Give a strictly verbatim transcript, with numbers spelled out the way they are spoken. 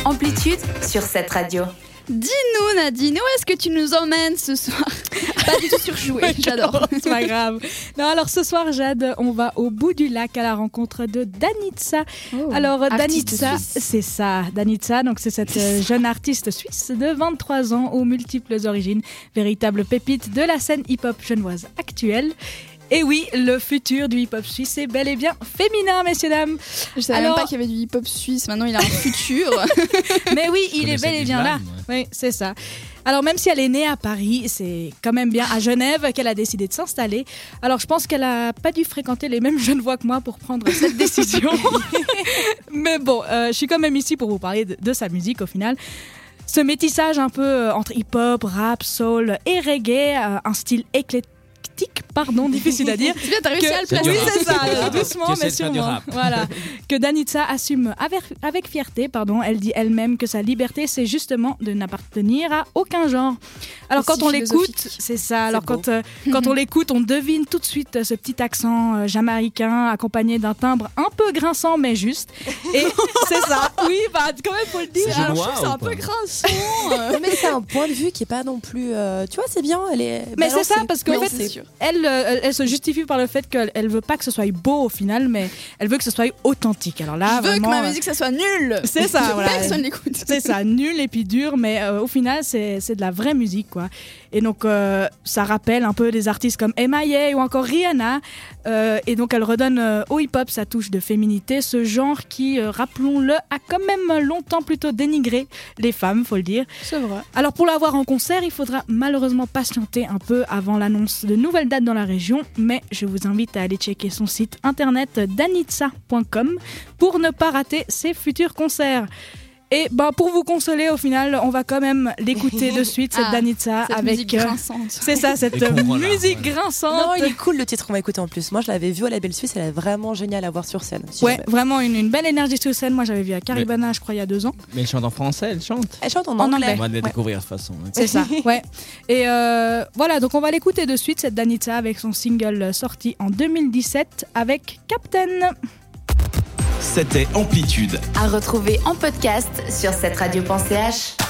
Amplitude sur cette radio. Dis-nous Nadine, où est-ce que tu nous emmènes ce soir? Pas du tout surjoué, j'adore. C'est pas grave. Non, alors ce soir, Jade, on va au bout du lac à la rencontre de Danica. Oh, alors artiste Danica, suisse. c'est ça. Danica, donc c'est cette euh, jeune artiste suisse de vingt-trois ans aux multiples origines, véritable pépite de la scène hip-hop genevoise actuelle. Et oui, le futur du hip-hop suisse est bel et bien féminin, messieurs, dames. Je savais Alors- même pas qu'il y avait du hip-hop suisse, maintenant il a un futur. Mais oui, il est connaissais bel et du bien là. slam, Oui, c'est ça. Alors même si elle est née à Paris, c'est quand même bien à Genève qu'elle a décidé de s'installer. Alors je pense qu'elle a pas dû fréquenter les mêmes Genevois que moi pour prendre cette décision. Mais bon, euh, je suis quand même ici pour vous parler de, de sa musique au final. Ce métissage un peu euh, entre hip-hop, rap, soul et reggae, euh, un style éclectique, pardon, difficile à dire. C'est bien, t'as réussi Que- à le C'est placer. Oui, du rap. c'est ça, C'est du euh, rap. doucement, Tu essaies mais de faire du sûrement. rap. Voilà. Que Danica assume avec, avec fierté, pardon. Elle dit elle-même que sa liberté, c'est justement de n'appartenir à aucun genre. Alors, C'est quand si on l'écoute, philosophique. c'est ça. Alors, beau. quand, euh, quand on l'écoute, on devine tout de suite euh, ce petit accent euh, jamaïcain accompagné d'un timbre un peu grinçant, mais juste. Et c'est ça. Oui, bah, quand même, faut le dire. C'est Alors, génois C'est ou un pas peu grinçant. euh. Mais c'est un point de vue qui est pas non plus. euh, tu vois, c'est bien. Elle est. Mais c'est ça, balancée. parce qu'en Oui, fait, c'est sûr. Elle, euh, elle, elle se justifie par le fait qu'elle elle veut pas que ce soit beau au final, mais elle veut que ce soit authentique. Alors là, Je veux vraiment, que ma euh, musique ça soit nulle. c'est ça, voilà. Personne l'écoute. C'est ça, nul et puis dur, mais euh, au final, c'est c'est de la vraie musique, quoi. Et donc, euh, ça rappelle un peu des artistes comme M I A ou encore Rihanna. Euh, et donc, elle redonne euh, au hip-hop sa touche de féminité, ce genre qui, euh, rappelons-le, a quand même longtemps plutôt dénigré les femmes, faut le dire. C'est vrai. Alors, pour la voir en concert, il faudra malheureusement patienter un peu avant l'annonce de nouvelles dates dans la région, mais je vous invite à aller checker son site internet danica point com pour ne pas rater ses futurs concerts. Et ben, pour vous consoler, au final, on va quand même l'écouter de suite, cette Ah, Danica, Cette avec... musique euh, grinçante. c'est ça, cette Et qu'on voilà, musique ouais. grinçante. Non, il est cool le titre qu'on va écouter en plus. Moi, je l'avais vu au label suisse. Elle est vraiment géniale à voir sur scène. si Ouais, jamais. vraiment une, une belle énergie sur scène. Moi, j'avais vu à Caribana, je crois, il y a deux ans. Mais elle chante en français, elle chante. Elle chante en En anglais. anglais. On va la Ouais. découvrir de toute façon. hein. C'est ça, ouais. Et euh, voilà, donc on va l'écouter de suite, cette Danica, avec son single sorti en deux mille dix-sept avec Captain. C'était Amplitude. À retrouver en podcast sur cette radio point c h.